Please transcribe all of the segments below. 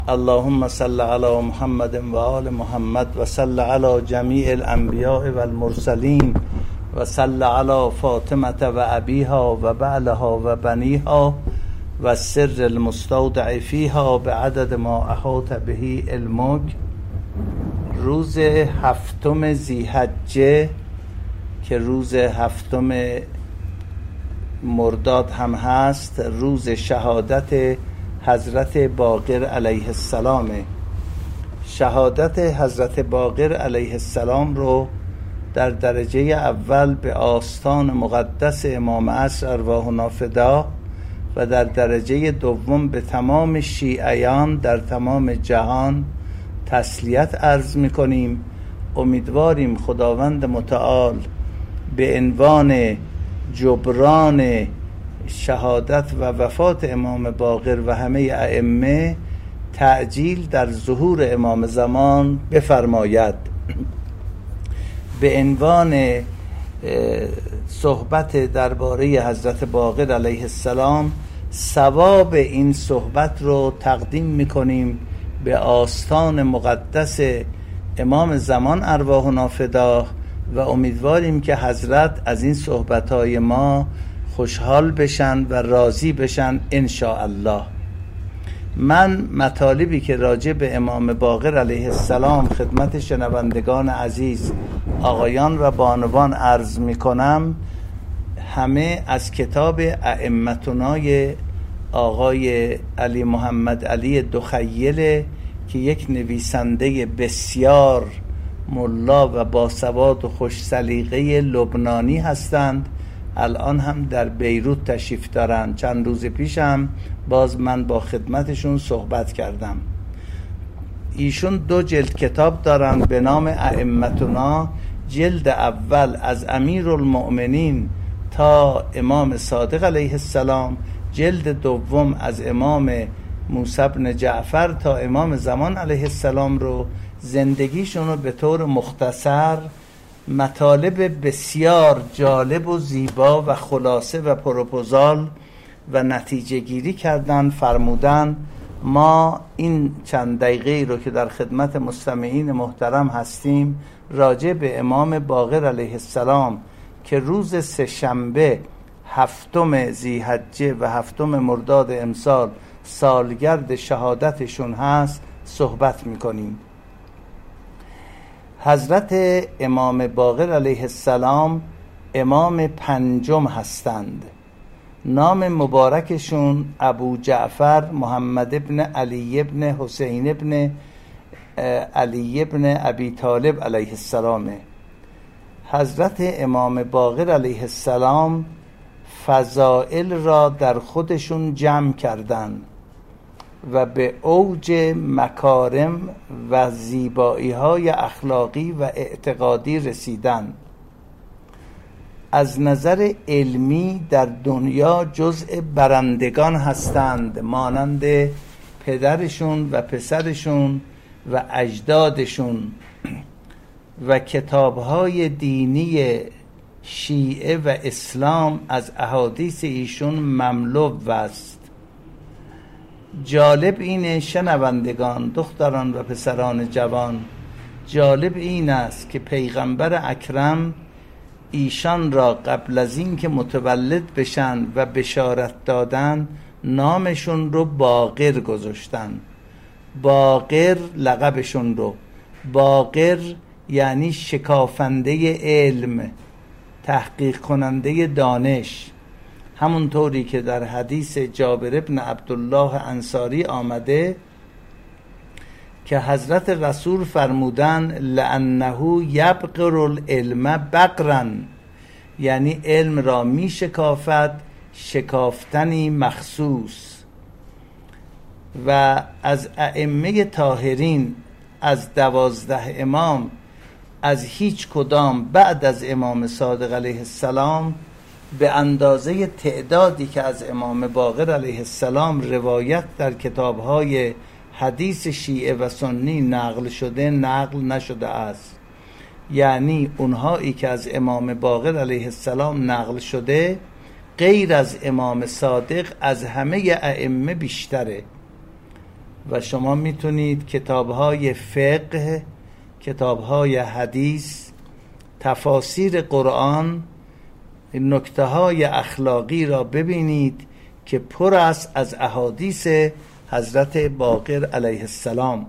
اللهم صل علی محمد و آل محمد و صل علی جمیع الانبیاء و المرسلین و صل علی فاطمه و ابیها و بعلها و بنیها و سر المستودع فیها بعدد ما احاط به علمک. روز 7 ذی‌حجه که روز 7 مرداد هم هست، روز شهادت حضرت باقر علیه السلام. شهادت حضرت باقر علیه السلام رو در درجه اول به آستان مقدس امام عصر ارواحنا فدا و در درجه دوم به تمام شیعیان در تمام جهان تسلیت عرض می‌کنیم. امیدواریم خداوند متعال به عنوان جبران شهادت و وفات امام باقر و همه ائمه تعجیل در ظهور امام زمان بفرماید. به عنوان صحبت درباره حضرت باقر علیه السلام، ثواب این صحبت رو تقدیم میکنیم به آستان مقدس امام زمان ارواحنا فدا و امیدواریم که حضرت از این صحبتهای ما خوشحال بشن و راضی بشن ان شاء الله. من مطالبی که راجع به امام باقر علیه السلام خدمت شنوندگان عزیز آقایان و بانوان عرض می کنم همه از کتاب ائمتونای آقای علی محمد علی دخیله که یک نویسنده بسیار ملا و باسواد و خوش سلیقه لبنانی هستند. الان هم در بیروت تشریف دارن. چند روز پیش هم باز من با خدمتشون صحبت کردم. ایشون 2 جلد کتاب دارن به نام ائمتنا. جلد اول از امیرالمؤمنین تا امام صادق علیه السلام، جلد دوم از امام موسی بن جعفر تا امام زمان علیه السلام رو زندگیشون رو به طور مختصر مطالب بسیار جالب و زیبا و خلاصه و پروپوزال و نتیجه گیری کردن. فرمودن ما این چند دقیقه رو که در خدمت مستمعین محترم هستیم راجع به امام باقر علیه السلام که روز 3 شنبه 7 ذی‌حجه و 7 مرداد امسال سالگرد شهادتشون هست صحبت میکنیم. حضرت امام باقر علیه السلام امام 5 هستند. نام مبارکشون ابو جعفر محمد ابن علی ابن حسین ابن علی ابن ابی طالب علیه السلام. حضرت امام باقر علیه السلام فضائل را در خودشون جمع کردند و به اوج مکارم و زیبایی‌های اخلاقی و اعتقادی رسیدن. از نظر علمی در دنیا جزء برندگان هستند، مانند پدرشون و پسرشون و اجدادشون و کتاب‌های دینی شیعه و اسلام از احادیث ایشون مملو است. جالب اینه شنوندگان، دختران و پسران جوان، جالب این است که پیغمبر اکرم ایشان را قبل از این که متولد بشن و بشارت دادن نامشون رو باقر گذاشتن. باقر لقبشون رو. باقر یعنی شکافنده علم، تحقیق کننده دانش. همونطوری که در حدیث جابر ابن عبدالله انصاری آمده که حضرت رسول فرمودن لأنه یبقر العلم بقرا، یعنی علم را می شکافد شکافتنی مخصوص. و از ائمه طاهرین از 12 امام از هیچ کدام بعد از امام صادق علیه السلام به اندازه تعدادی که از امام باقر علیه السلام روایت در کتاب‌های حدیث شیعه و سنی نقل شده نقل نشده است. یعنی اونهایی که از امام باقر علیه السلام نقل شده غیر از امام صادق از همه ائمه بیشتره. و شما میتونید کتاب‌های فقه، کتاب‌های حدیث، تفاسیر قرآن، نکته‌های اخلاقی را ببینید که پر است از احادیث حضرت باقر علیه السلام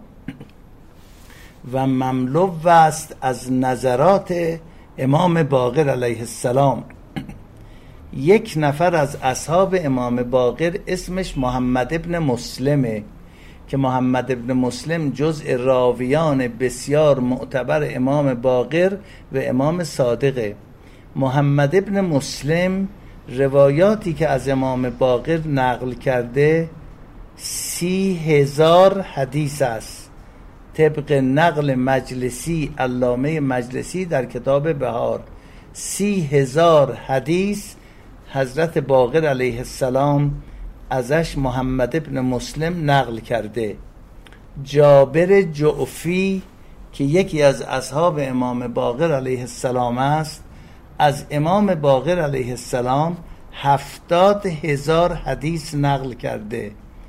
و مملو است از نظرات امام باقر علیه السلام. یک نفر از اصحاب امام باقر اسمش محمد ابن مسلمه که محمد ابن مسلم جزء راویان بسیار معتبر امام باقر و امام صادقه. محمد ابن مسلم روایاتی که از امام باقر نقل کرده 30,000 حدیث است، طبق نقل مجلسی، علامه مجلسی در کتاب بهار. 30,000 حدیث حضرت باقر علیه السلام ازش محمد ابن مسلم نقل کرده. جابر جعفی که یکی از اصحاب امام باقر علیه السلام است، از امام باقر علیه السلام 70,000 حدیث نقل کرده،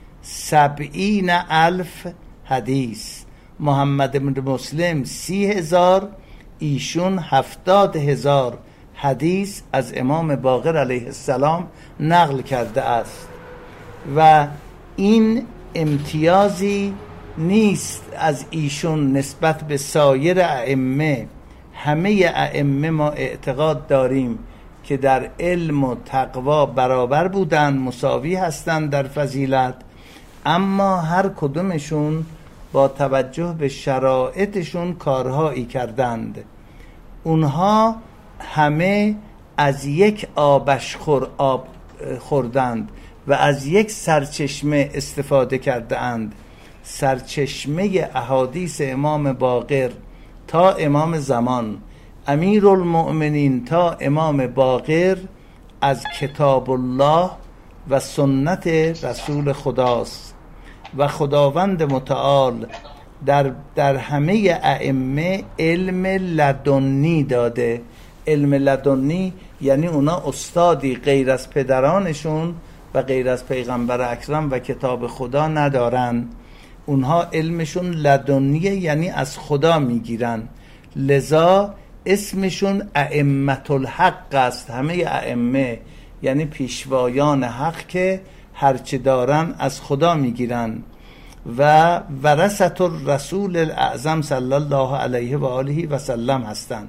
70,000 حدیث. محمد ابن مسلم 30,000، ایشون 70,000 حدیث از امام باقر علیه السلام نقل کرده است و این امتیازی نیست از ایشون نسبت به سایر ائمه. همه ائمه ما اعتقاد داریم که در علم و تقوا برابر بودند، مساوی هستند در فضیلت، اما هر کدومشون با توجه به شرایطشون کارهایی کردند. اونها همه از یک آبشخور آب خوردند و از یک سرچشمه استفاده کرده اند. سرچشمه احادیث امام باقر تا امام زمان، امیرالمؤمنین تا امام باقر، از کتاب الله و سنت رسول خداست و خداوند متعال در همه ائمه علم لدنی داده. علم لدنی یعنی اونا استادی غیر از پدرانشون و غیر از پیغمبر اکرم و کتاب خدا ندارن. اونها علمشون لدنیه، یعنی از خدا میگیرن، لذا اسمشون ائمة الحق است. همه ائمه یعنی پیشوایان حق که هرچه دارن از خدا میگیرن و ورثة الرسول الاعظم صلی الله علیه و آله و سلم هستند.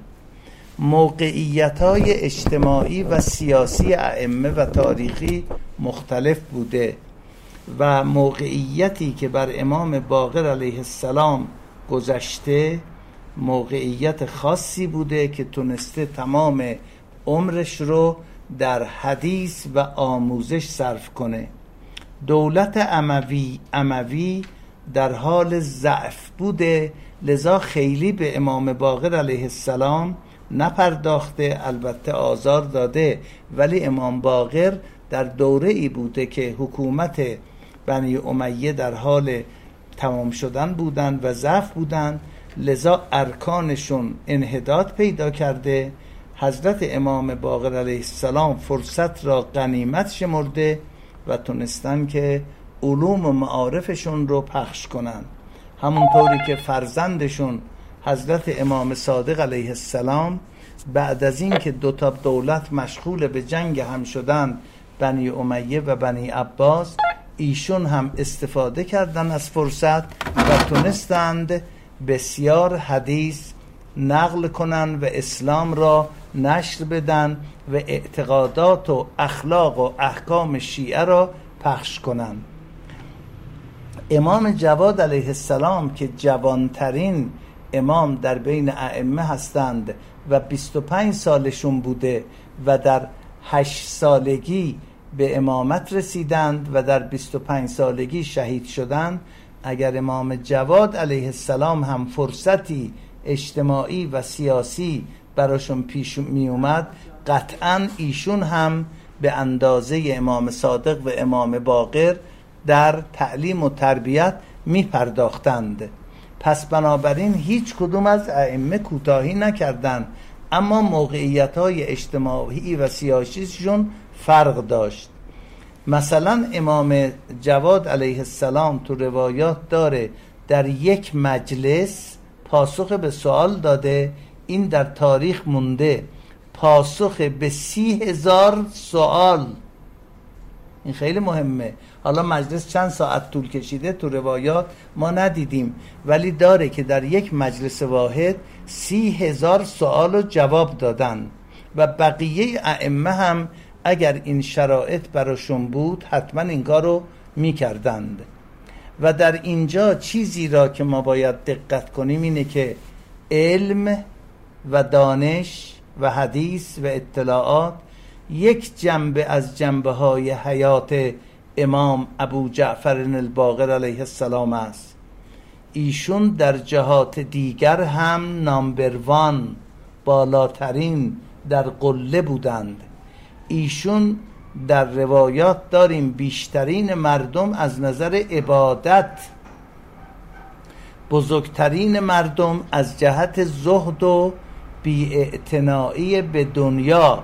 موقعیت‌های اجتماعی و سیاسی ائمه و تاریخی مختلف بوده و موقعیتی که بر امام باقر علیه السلام گذشته موقعیت خاصی بوده که تونسته تمام عمرش رو در حدیث و آموزش صرف کنه. دولت اموی در حال ضعف بوده، لذا خیلی به امام باقر علیه السلام نپرداخته، البته آزار داده، ولی امام باقر در دوره ای بوده که حکومت بنی امیه در حال تمام شدن بودن و ضعف بودن، لذا ارکانشون انحطاط پیدا کرده. حضرت امام باقر علیه السلام فرصت را غنیمت شمرده و تونستن که علوم و معارفشون رو پخش کنن، همونطوری که فرزندشون حضرت امام صادق علیه السلام بعد از این که دو تا دولت مشغول به جنگ هم شدن، بنی امیه و بنی عباس، ایشون هم استفاده کردن از فرصت و تونستند بسیار حدیث نقل کنن و اسلام را نشر بدن و اعتقادات و اخلاق و احکام شیعه را پخش کنن. امام جواد علیه السلام که جوانترین امام در بین ائمه هستند و 25 سالشون بوده و در 8 سالگی به امامت رسیدند و در 25 سالگی شهید شدند. اگر امام جواد علیه السلام هم فرصتی اجتماعی و سیاسی براشون پیش می اومد، قطعا ایشون هم به اندازه امام صادق و امام باقر در تعلیم و تربیت می پرداختند. پس بنابراین هیچ کدوم از ائمه کوتاهی نکردند، اما موقعیت‌های اجتماعی و سیاسیشون فرق داشت. مثلا امام جواد علیه السلام تو روایات داره در یک مجلس پاسخ به سوال داده، این در تاریخ مونده، پاسخ به 30,000 سوال. این خیلی مهمه. حالا مجلس چند ساعت طول کشیده تو روایات ما ندیدیم، ولی داره که در یک مجلس واحد 30,000 سوال رو جواب دادن و بقیه ائمه هم اگر این شرایط براشون بود حتما این کارو میکردند. و در اینجا چیزی را که ما باید دقت کنیم اینه که علم و دانش و حدیث و اطلاعات یک جنبه از جنبه های حیات امام ابو جعفر الباقر علیه السلام است. ایشون در جهات دیگر هم نامبروان، بالاترین در قله بودند. ایشون در روایات داریم بیشترین مردم از نظر عبادت، بزرگترین مردم از جهت زهد و بی‌اعتنایی به دنیا،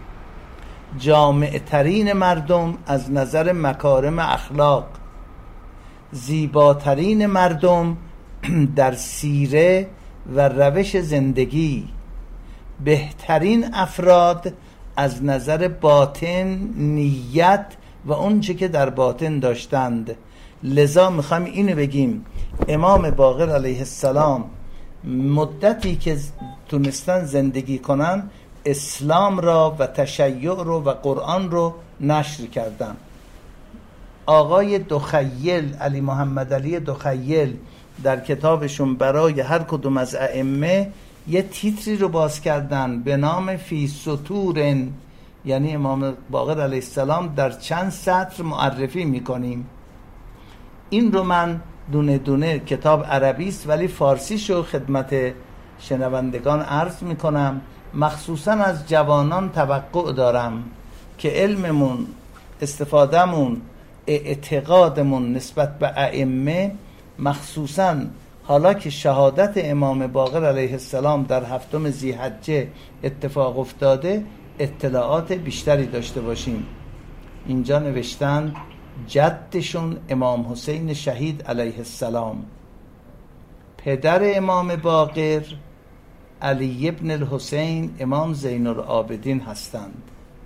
جامعترین مردم از نظر مکارم اخلاق، زیباترین مردم در سیره و روش زندگی، بهترین افراد از نظر باطن، نیت و اون چه که در باطن داشتند. لذا میخوایم اینو بگیم امام باقر علیه السلام مدتی که تونستن زندگی کنن اسلام را و تشیع رو و قرآن رو نشر کردن. آقای دخیل، علی محمد علی دخیل، در کتابشون برای هر کدوم از ائمه یه تیتری رو باز کردن به نام فی سطور، یعنی امام باقر علیه السلام در چند سطر معرفی میکنیم. این رو من دونه دونه، کتاب عربی است ولی فارسیشو خدمت شنوندگان عرض میکنم. مخصوصا از جوانان توقع دارم که علممون، استفادهمون، اعتقادمون نسبت به ائمه، مخصوصا حالا که شهادت امام باقر علیه السلام در 7 ذی‌حجه اتفاق افتاده، اطلاعات بیشتری داشته باشیم. اینجا نوشتن جدشون امام حسین شهید علیه السلام، پدر امام باقر علی ابن الحسین امام زین العابدین هستند.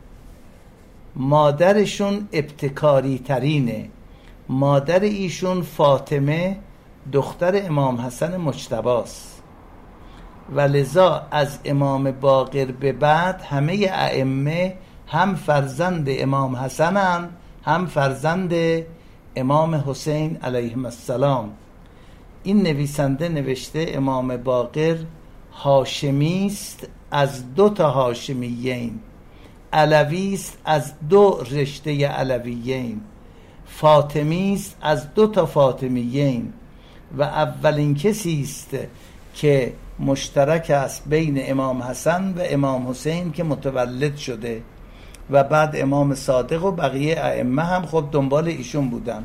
مادرشون ابتکاری ترینه، مادر ایشون فاطمه دختر امام حسن مجتباست و لذا از امام باقر به بعد همه ائمه هم فرزند امام حسنن هم فرزند امام حسین علیهم السلام. این نویسنده نوشته امام باقر هاشمی است از 2 هاشمیین، علوی است از 2 رشته علویین، فاطمی است از 2 فاطمیین و اولین کسی است که مشترک است بین امام حسن و امام حسین که متولد شده و بعد امام صادق و بقیه ائمه هم خب دنبال ایشون بودن.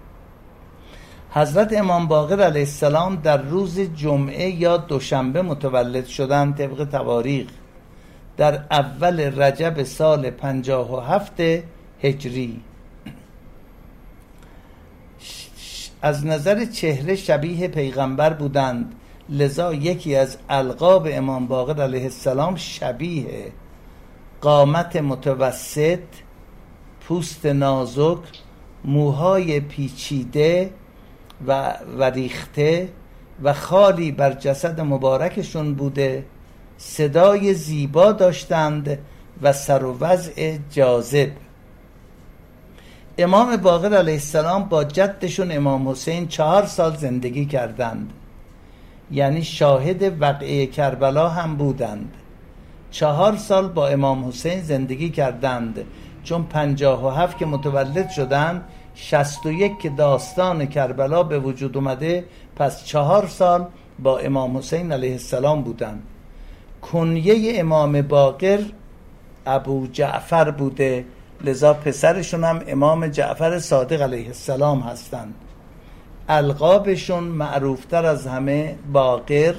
حضرت امام باقر علیه السلام در روز جمعه یا دوشنبه متولد شدند طبق تواریخ، در اول رجب سال 57 هجری. از نظر چهره شبیه پیغمبر بودند، لذا یکی از القاب امام باقر علیه السلام شبیه، قامت متوسط، پوست نازک، موهای پیچیده و ریخته و خالی بر جسد مبارکشون بوده، صدای زیبا داشتند و سر و وضع جاذب. امام باقر علیه السلام با جدشون امام حسین 4 سال زندگی کردند، یعنی شاهد وقعه کربلا هم بودند. 4 سال با امام حسین زندگی کردند، چون 57 که متولد شدند، 61 که داستان کربلا به وجود اومده، پس 4 سال با امام حسین علیه السلام بودند. کنیه امام باقر ابو جعفر بوده، لذا پسرشون هم امام جعفر صادق علیه السلام هستند. القابشون معروفتر از همه باقر،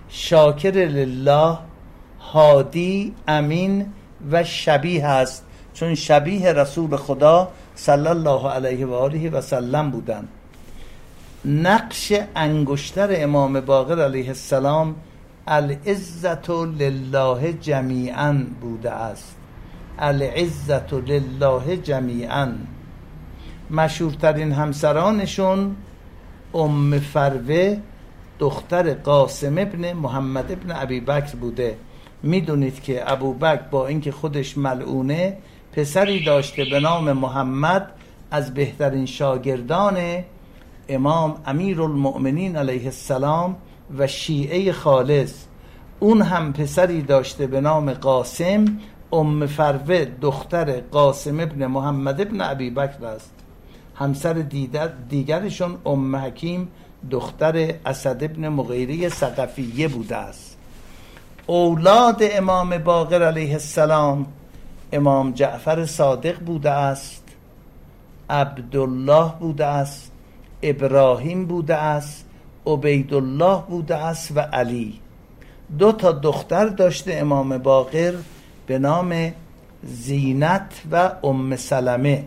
شاکر لله، هادی، امین و شبیه است، چون شبیه رسول خدا صلی الله علیه و آله و سلم بودند. نقش انگشتر امام باقر علیه السلام العزت لله جمیعا بوده است. العزت لله جمیعا. مشهورترین همسرانشون ام فروه دختر قاسم ابن محمد ابن ابی بکر بوده. میدونید که ابوبکر با اینکه خودش ملعونه پسری داشته به نام محمد از بهترین شاگردان امام امیرالمؤمنین علیه السلام و شیعه خالص. اون هم پسری داشته به نام قاسم. ام فروه دختر قاسم ابن محمد ابن ابی بکر است. همسر دیگرشون ام حکیم دختر اسد ابن مغیره ثقفیه بوده است. اولاد امام باقر علیه السلام امام جعفر صادق بوده است، عبدالله بوده است، ابراهیم بوده است، عبیدالله بوده است و علی. 2 دختر داشته امام باقر به نام زینت و ام سلمه.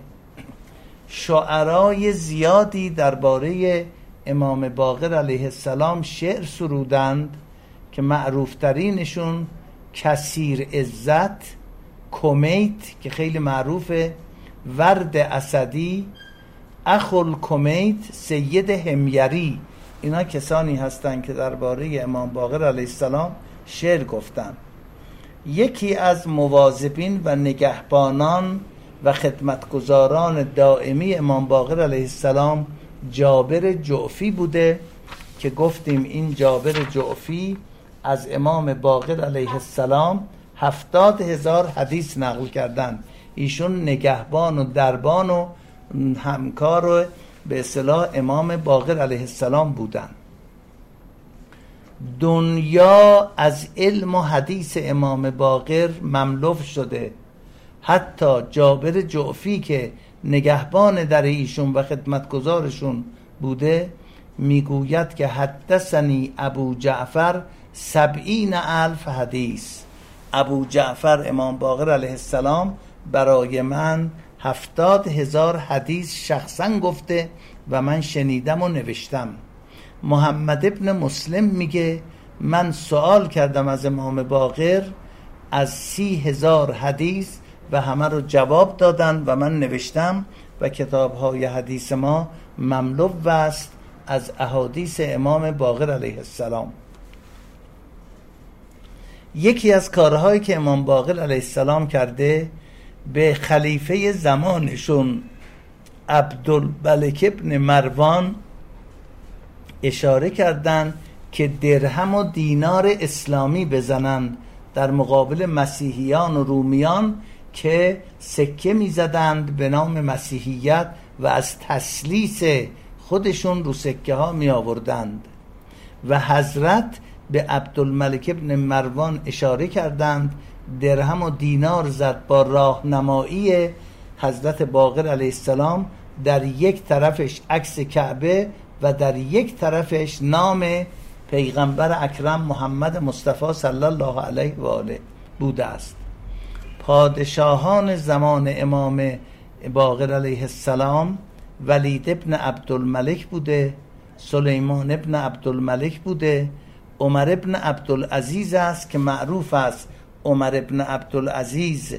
شعرای زیادی درباره امام باقر علیه السلام شعر سرودند که معروفترینشون کثیر عزت، کمیت که خیلی معروفه، ورد اسدی، اخل کمیت، سید حمیری. اینا کسانی هستند که درباره امام باقر علیه السلام شعر گفتند. یکی از مواظبین و نگهبانان و خدمتگزاران دائمی امام باقر علیه السلام جابر جعفی بوده که گفتیم این جابر جعفی از امام باقر علیه السلام 70,000 حدیث نقل کردن. ایشون نگهبان و دربان و همکار و به اصطلاح امام باقر علیه السلام بودن. دنیا از علم و حدیث امام باقر مملو شده. حتی جابر جعفی که نگهبان در ایشون و خدمتگزارشون بوده میگوید که حدثنی ابو جعفر 70,000 حدیث. ابو جعفر امام باقر علیه السلام برای من 70,000 حدیث شخصا گفته و من شنیدم و نوشتم. محمد ابن مسلم میگه من سوال کردم از امام باقر از 30,000 حدیث و همه رو جواب دادن و من نوشتم و کتاب‌های حدیث ما مملو است از احادیث امام باقر علیه السلام. یکی از کارهایی که امام باقر علیه السلام کرده به خلیفه زمانشون عبدالملک ابن مروان اشاره کردند که درهم و دینار اسلامی بزنند در مقابل مسیحیان و رومیان که سکه میزدند به نام مسیحیت و از تسلیس خودشون رو سکه ها می آوردند و حضرت به عبدالملک ابن مروان اشاره کردند درهم و دینار زد با راهنمایی حضرت باقر علیه السلام. در یک طرفش عکس کعبه و در یک طرفش نام پیغمبر اکرم محمد مصطفی صلی الله علیه و آله بوده است. پادشاهان زمان امام باقر علیه السلام ولید ابن عبدالملک بوده، سلیمان ابن عبدالملک بوده، عمر ابن عبدالعزیز است که معروف است عمر ابن عبدالعزیز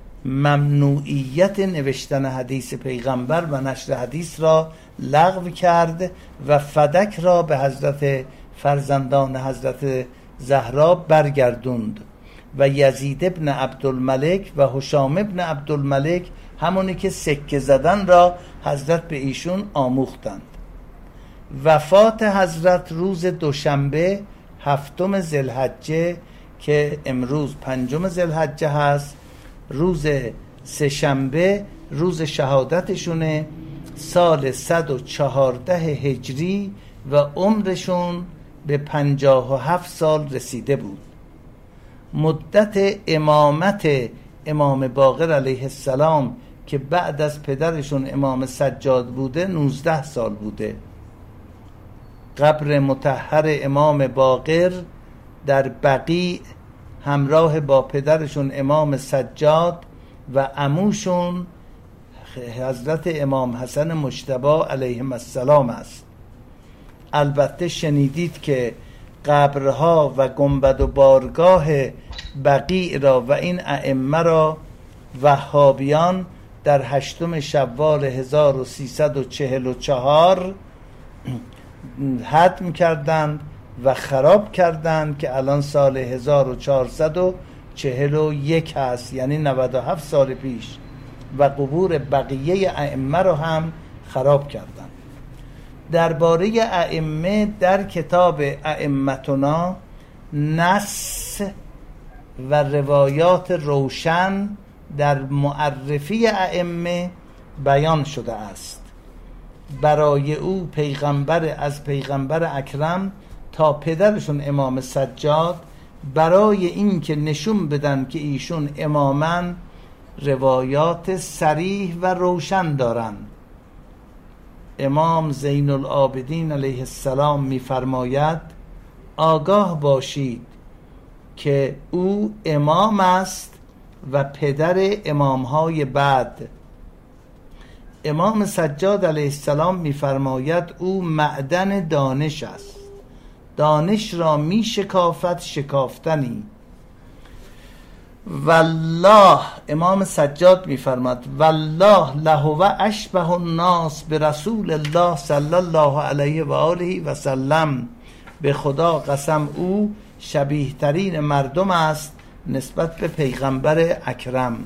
ممنوعیت نوشتن حدیث پیغمبر و نشر حدیث را لغو کرد و فدک را به حضرت فرزندان حضرت زهرا برگردوند و یزید ابن عبدالملک و هشام ابن عبدالملک همونی که سکه زدن را حضرت به ایشون آموختند. وفات حضرت روز دوشنبه 7 ذوالحجه که امروز 5 ذوالحجه هست، روز سه‌شنبه روز شهادتشونه، سال 114 هجری و عمرشون به 57 سال رسیده بود. مدت امامت امام باقر علیه السلام که بعد از پدرشون امام سجاد بوده 19 سال بوده. قبر مطهر امام باقر در بقیع همراه با پدرشون امام سجاد و عموشون حضرت امام حسن مجتبی علیهم السلام است. البته شنیدید که قبرها و گنبد و بارگاه بقیع را و این ائمه را وهابیان در 8 شوال 1344 هدم کردند و خراب کردند که الان سال 1441 هست، یعنی 97 سال پیش، و قبور بقیه ائمه را هم خراب کردند. درباره ائمه در کتاب ائمتنا نص و روایات روشن در معرفی ائمه بیان شده است. برای او از پیغمبر اکرم تا پدرشون امام سجاد، برای این که نشون بدن که ایشون امامن، روایات صریح و روشن دارن. امام زین العابدین علیه السلام می‌فرماید آگاه باشید که او امام است و پدر امامهای بعد. امام سجاد علیه السلام می‌فرماید او معدن دانش است، دانش را می شکافت شکافتنی. والله، امام سجاد می‌فرماید والله لهو اشبه الناس برسول الله صلی الله علیه و آله و سلم. به خدا قسم او شبیه ترین مردم است نسبت به پیغمبر اکرم.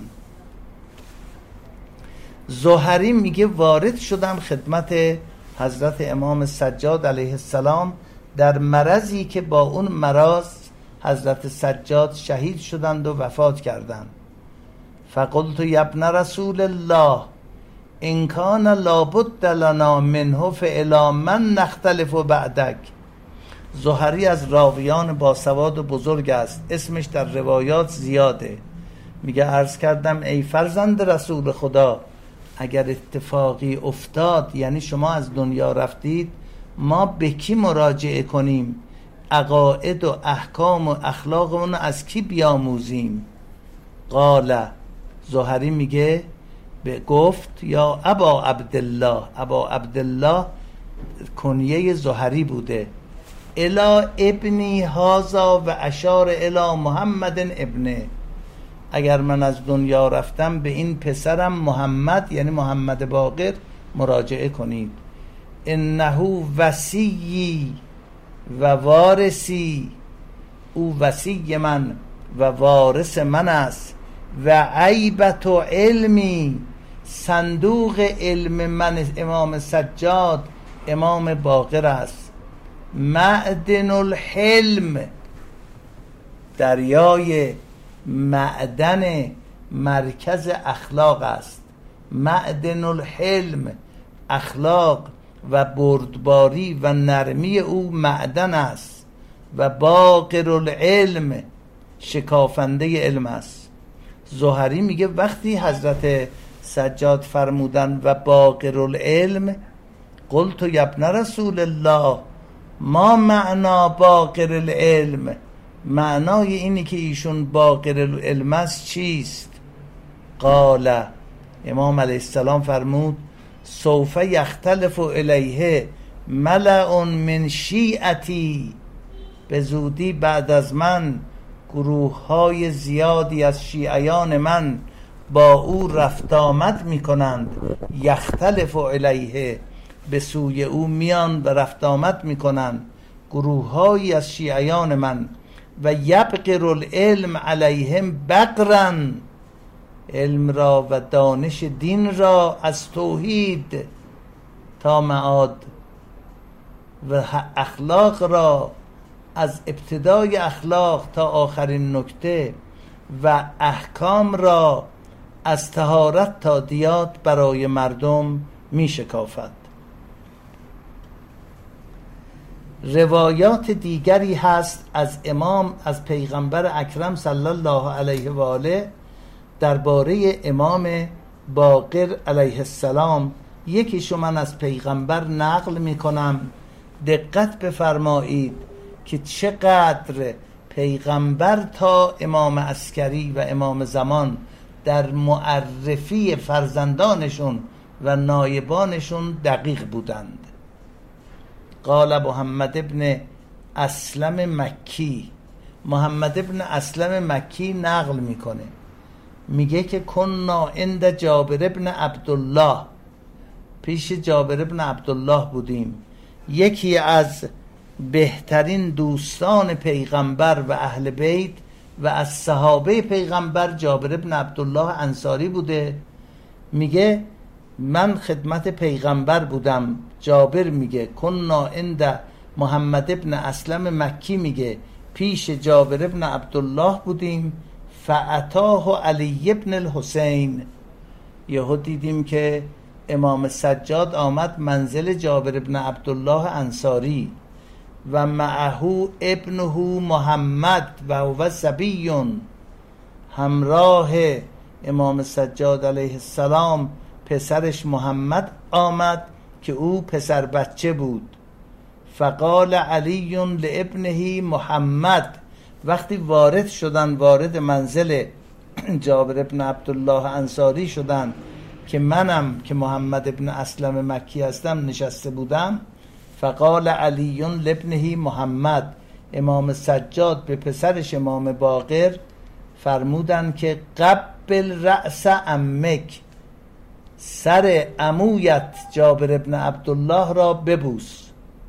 زهری میگه وارد شدم خدمت حضرت امام سجاد علیه السلام در مرضی که با اون مرض حضرت سجاد شهید شدند و وفات کردند. فقلت یا ابن رسول الله ان کان لابد لنا منه فالی من نختلف بعدک. زهری از راویان باسواد و بزرگ است، اسمش در روایات زیاده. میگه عرض کردم ای فرزند رسول خدا، اگر اتفاقی افتاد، یعنی شما از دنیا رفتید، ما به کی مراجعه کنیم؟ عقاید و احکام و اخلاقمون از کی بیاموزیم؟ قال، زهری میگه گفت یا ابا عبدالله. ابا عبدالله کنیه زهری بوده. الا ابنی هازا و اشار الا محمد ابنه. اگر من از دنیا رفتم به این پسرم محمد، یعنی محمد باقر، مراجعه کنید. انه وصی و وارثی، او وصی من و وارث من است. و عیبت و علمی، صندوق علم من امام سجاد امام باقر است. معدن الحلم، دریای معدن مرکز اخلاق است. معدن الحلم، اخلاق و بردباری و نرمی او معدن است. و باقر العلم، شکافنده علم است. زهری میگه وقتی حضرت سجاد فرمودن و باقر العلم، قلت یا ابن رسول الله ما معنا باقر العلم، معنای اینی که ایشون باقر العلم است چیست؟ قال، امام علیه السلام فرمود سوف یختلف الیه ملأ من شیعتی، به زودی بعد از من گروه های زیادی از شیعیان من با او رفت آمد می کنند. یختلف الیه، به سوی او میان و رفت آمد می کنند گروه هایی از شیعیان من. و یبقر العلم علیهم بقرن، علم را و دانش دین را از توحید تا معاد، و اخلاق را از ابتدای اخلاق تا آخرین نکته، و احکام را از طهارت تا دیات برای مردم می شکافد. روایات دیگری هست از امام، از پیغمبر اکرم صلی الله علیه و آله درباره امام باقر علیه السلام. یکیشو من از پیغمبر نقل می کنم. دقت بفرمایید که چقدر پیغمبر تا امام عسکری و امام زمان در معرفی فرزندانشون و نایبانشون دقیق بودند. قال محمد ابن اسلم مکی، محمد ابن اسلم مکی نقل میکنه، میگه که کنا عند جابر ابن عبدالله، پیش جابر ابن عبدالله بودیم. یکی از بهترین دوستان پیغمبر و اهل بیت و از صحابه پیغمبر جابر ابن عبدالله انصاری بوده. میگه من خدمت پیغمبر بودم. جابر میگه کنا عند محمد ابن اسلم مکی، میگه پیش جابر ابن عبدالله بودیم. فاتاه علی ابن الحسین، یهو دیدیم که امام سجاد آمد منزل جابر ابن عبدالله انصاری و معه ابنه محمد و هو صبی، همراه امام سجاد علیه السلام پسرش محمد آمد که او پسر بچه بود. فقال علی لابنه محمد، وقتی وارد شدن، وارد منزل جابر ابن عبدالله انصاری شدن که منم که محمد ابن اسلم مکی هستم نشسته بودم. فقال علی لابنه محمد، امام سجاد به پسرش امام باقر فرمودن که قبل رأس عمک، سر عمویت جابر ابن عبدالله را ببوس.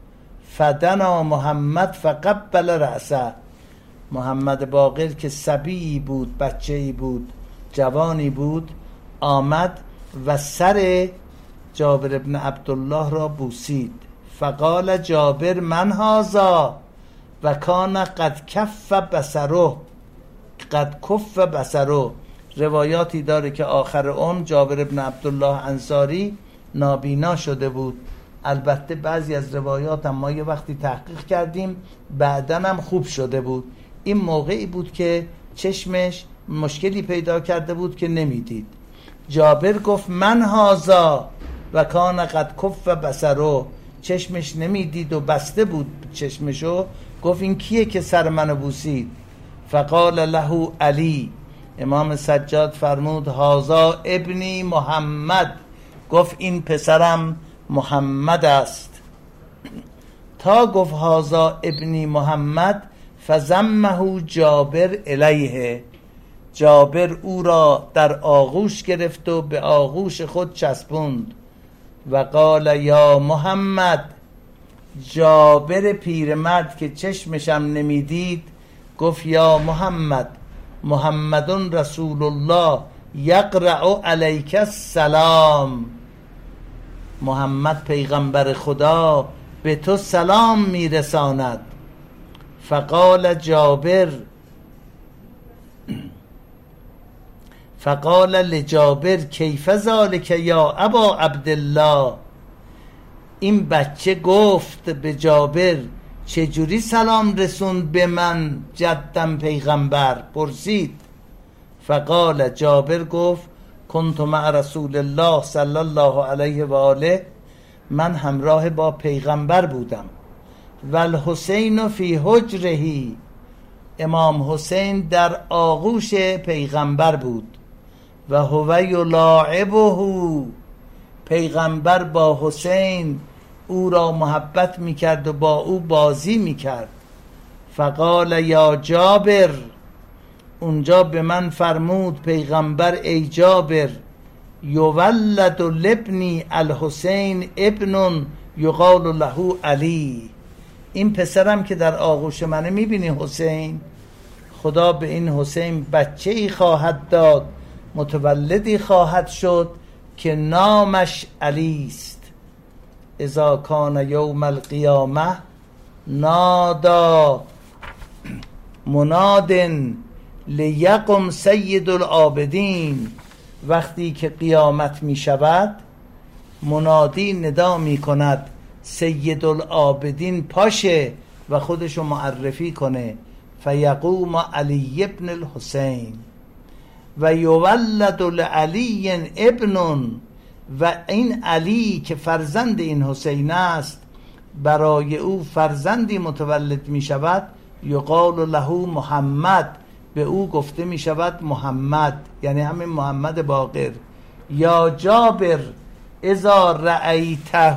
فدنا محمد فقبل رأسه، محمد باقر که صبی بود، بچه‌ای بود، جوانی بود، آمد و سر جابر ابن عبدالله را بوسید. فقال جابر من هذا و کان قد کف بصره، قد کف بصره. روایاتی داره که آخر اون جابر ابن عبدالله انصاری نابینا شده بود. البته بعضی از روایات هم ما یه وقتی تحقیق کردیم بعدن هم خوب شده بود. این موقعی بود که چشمش مشکلی پیدا کرده بود که نمیدید. جابر گفت من هذا و کان قد کف بصره، چشمش نمیدید و بسته بود چشمشو. گفت این کیه که سر منو بوسید؟ فقال له علی، امام سجاد فرمود هذا ابنی محمد، گفت این پسرم محمد است. تا گفت هذا ابنی محمد فضمه جابر الیه، جابر او را در آغوش گرفت و به آغوش خود چسبوند. و قال یا محمد، جابر پیرمرد که چشمشم نمیدید گفت یا محمد، محمد رسول الله یقرأ علیک السلام، محمد پیغمبر خدا به تو سلام میرساند. فقال جابر، فقال لجابر کیف ذلک یا ابا عبدالله، این بچه گفت به جابر چجوری سلام رسوند به من جدم پیغمبر؟ پرسید. فقال جابر گفت کنت مع رسول الله صلی الله علیه و آله، من همراه با پیغمبر بودم. و الحسین فی حجره، امام حسین در آغوش پیغمبر بود. و هو یلاعبه، پیغمبر با حسین او را محبت میکرد و با او بازی میکرد. فقال یا جابر، اونجا به من فرمود پیغمبر ای جابر، یولد لابنی الحسین ابن یقال له علی، این پسرم که در آغوش منه میبینی حسین، خدا به این حسین بچه ای خواهد داد، متولدی خواهد شد که نامش علی است. اذا کان یوم القیامه نادا مناد لیقم سید العابدین، وقتی که قیامت می شود منادی ندا می کند سید العابدین پاشه و خودشو معرفی کنه. فیقوم علی ابن الحسین و یولد لعلی ابن، و این علی که فرزند این حسین است برای او فرزندی متولد می شود، یقال له محمد، به او گفته می شود محمد، یعنی همین محمد باقر. یا جابر اذا رأیته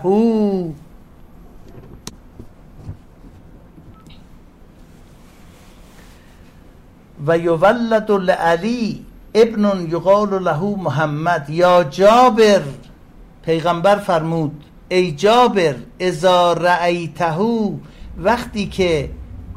و یولد لعلی ابن یقال له محمد. یا جابر، پیغمبر فرمود ای جابر، اذا رأیته، وقتی که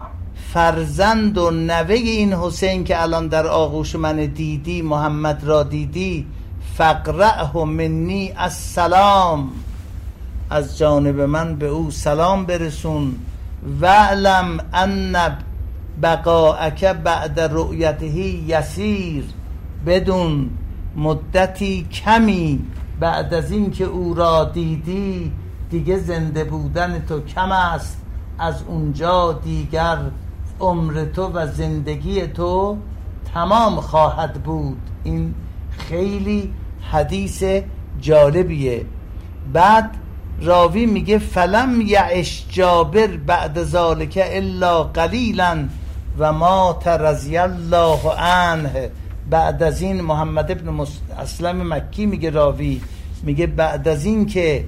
فرزند و نوه این حسین که الان در آغوش من دیدی، محمد را دیدی، فقرأه منی السلام، از جانب من به او سلام برسون. وعلم ان بقاءک بعد رؤیته یسیر، بدون مدتی کمی بعد از این که او را دیدی دیگه زنده بودن تو کم است، از اونجا دیگر عمر تو و زندگی تو تمام خواهد بود. این خیلی حدیث جالبیه. بعد راوی میگه فلم یعش جابر بعد ذالک الا قلیلا و مات رضی الله عنه. بعد از این محمد ابن اسلم مکی میگه، راوی میگه بعد از این که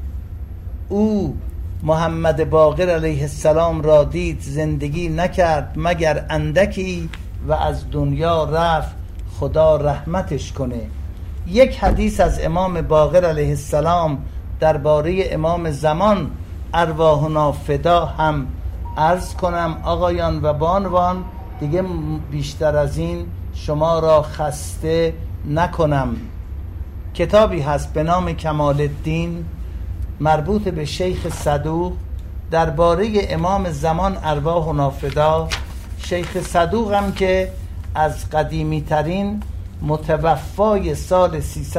او محمد باقر علیه السلام را دید زندگی نکرد مگر اندکی و از دنیا رفت، خدا رحمتش کنه. یک حدیث از امام باقر علیه السلام درباره امام زمان ارواحنا فدا هم عرض کنم آقایان و بانوان، دیگه بیشتر از این شما را خسته نکنم. کتابی هست به نام کمال الدین مربوط به شیخ صدوق درباره امام زمان ارواحنا فدا. شیخ صدوق هم که از قدیمی ترین متوفای سال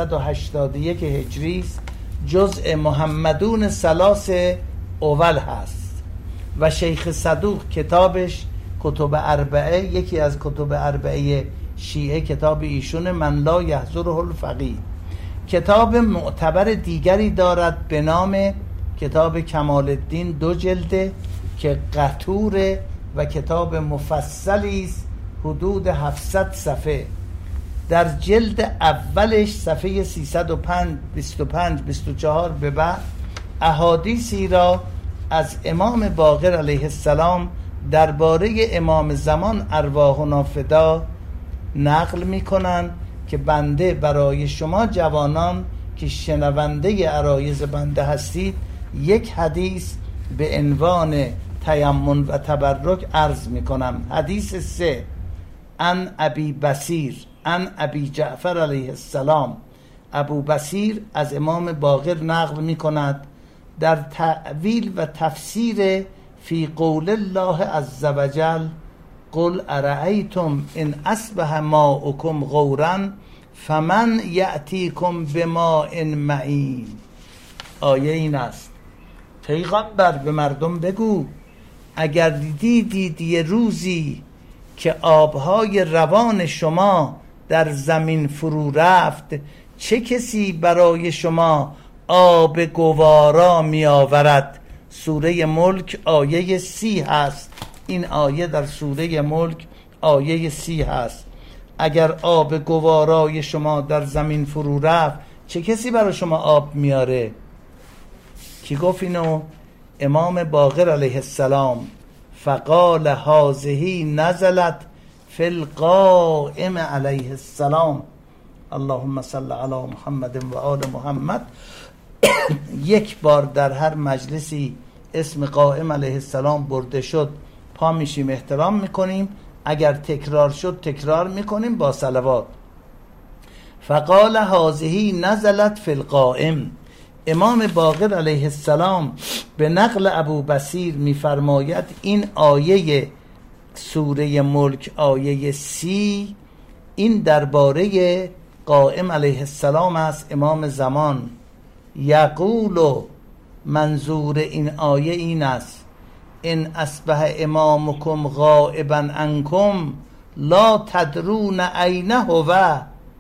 381 هجری است، جزء محمدون ثلاث اول هست و شیخ صدوق کتابش کتب اربعه، یکی از کتب اربعه شیعه کتاب ایشون، من لا یحضره الفقیه. کتاب معتبر دیگری دارد به نام کتاب کمال الدین، 2 جلده که قطوره و کتاب مفصلی است، حدود 700 صفحه. در جلد اولش صفحه 305 25 24 به بعد احادیثی را از امام باقر علیه السلام درباره امام زمان ارواحنا فدا نقل میکنن که بنده برای شما جوانان که شنونده عرایض بنده هستید یک حدیث به عنوان تیمن و تبرک عرض میکنم. حدیث 3 عن ابی بصیر عن ابی جعفر علیه السلام. ابو بصیر از امام باقر نقل میکند در تأویل و تفسیر فی قول الله عز وجل قل ارأیتم ان اصبح ماؤکم غورا فمن یأتیکم بماء معین. آیه این است: پیغمبر به مردم بگو اگر دیدید یه روزی که آبهای روان شما در زمین فرو رفت، چه کسی برای شما آب گوارا می آورد؟ سوره ملک آیه 30 هست. این آیه در سوره ملک آیه 30 هست. اگر آب گوارای شما در زمین فرو رفت، چه کسی برای شما آب میاره؟ کی گفت اینو؟ امام باقر علیه السلام. فقال هذه نزلت فی القائم علیه السلام. اللهم صل علی محمد و آل محمد. یک بار در هر مجلسی اسم قائم علیه السلام برده شد پا میشیم احترام میکنیم، اگر تکرار شد تکرار میکنیم با صلوات. فقال هذه نزلت فی القائم. امام باقر علیه السلام به نقل ابو بصیر میفرماید این آیه سوره ملک آیه 30 این درباره قائم علیه السلام است، امام زمان. یقول، منظور این آیه این است: ان اصبح امامکم غائبا عنکم لا تدرون این هو.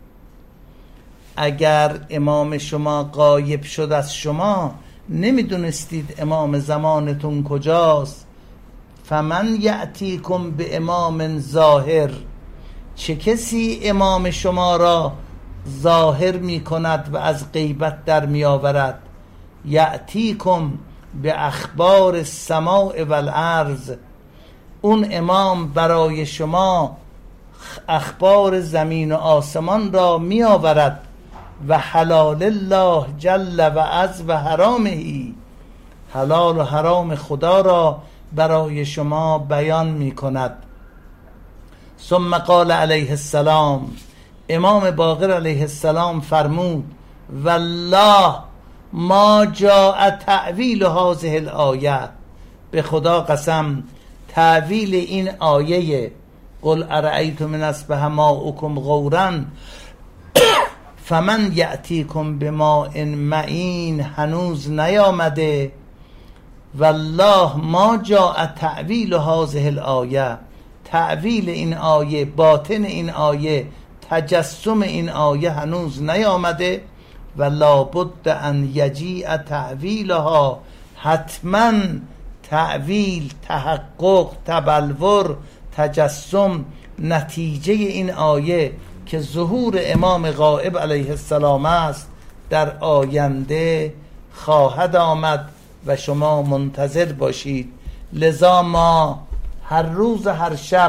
اگر امام شما غایب شد از شما نمیدونستید امام زمانتون کجاست. فمن یأتیکم به امام ظاهر، چه کسی امام شما را ظاهر می کند و از غیبت در می آورد؟ یأتیکم به اخبار السماء والارض، اون امام برای شما اخبار زمین و آسمان را می آورد و حلال الله جل و عز و حرامهی، حلال و حرام خدا را برای شما بیان می کند. ثم قال علیه السلام، امام باقر علیه السلام فرمود والله ما جاء تعویل هذه الآیه، به خدا قسم تعویل این آیه قل ارأیتم من اصبح ماؤکم غورا فمن یأتیکم بماء معین هنوز نیامده. والله ما جاء تعویل هذه الآیه، تعویل این آیه، باطن این آیه، تجسم این آیه هنوز نیامده و لابد ان یجیء تعویلها، حتما تعویل، تحقق، تبلور، تجسم، نتیجه این آیه که ظهور امام غائب علیه السلام است در آینده خواهد آمد و شما منتظر باشید. لذا ما هر روز هر شب،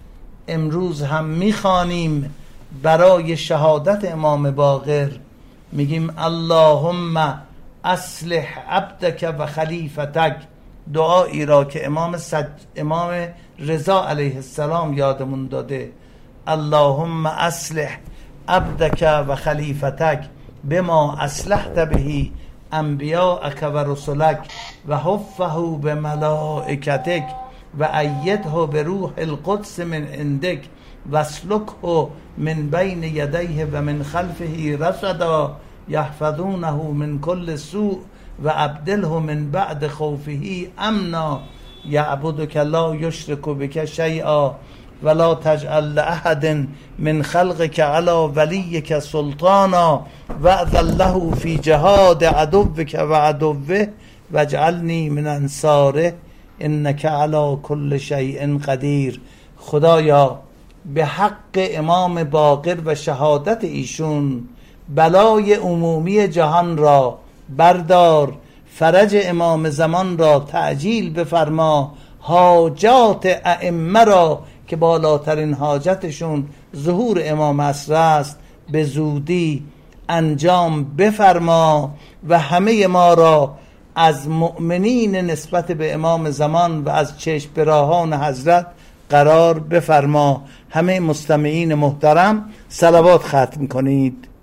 امروز هم میخوانیم برای شهادت امام باقر، میگیم اللهم اصلح عبدک و خلیفتک، دعایی را که امام رضا علیه السلام یادمون داده. اللهم اصلح عبدک و خلیفتک بما اصلحت بهی انبیاءک و رسلک و حفه به ملائکتک و ایده به روح القدس من عندک و اسلکه من بین یدیه و من خلفه رصدا یحفظونه من کل سوء و ابدله من بعد خوفه امنا یعبدک لا یشرک بک شیئا ولا تجعل لأحد من خلقك على وليك سلطانا وأذن له في جهاد عدوك وعدوه واجعلني من انصاره انك على كل شيء قدیر. خدایا به حق امام باقر و شهادت ایشون بلای عمومی جهان را بردار، فرج امام زمان را تعجیل بفرما، حاجات ائمه را که بالاترین حاجتشون ظهور امام عصر است به زودی انجام بفرما و همه ما را از مؤمنین نسبت به امام زمان و از چشم به راهان حضرت قرار بفرما. همه مستمعین محترم صلوات ختم کنید.